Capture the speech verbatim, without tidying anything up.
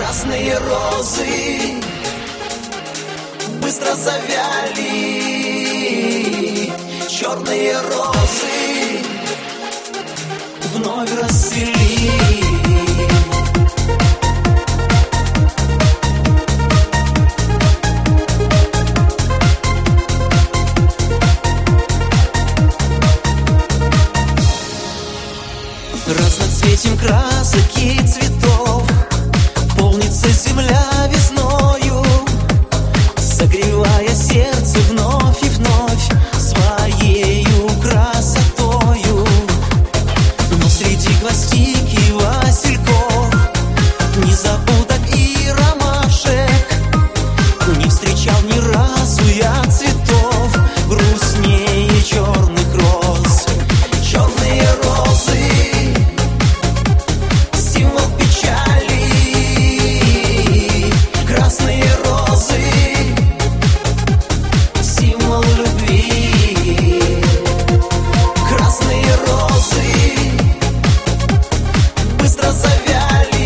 Красные розы быстро завяли, черные розы вновь расцвели. Разноцветием красок и цветов полнится земля весною, согревая сердце вновь и вновь своею красотою. Но среди гвоздик и васильков, незабудок и ромашек не встречал ни разу я цветов грустнее черных роз. Черные розы — символ печали, красные розы — символ любви. Красные розы быстро завяли,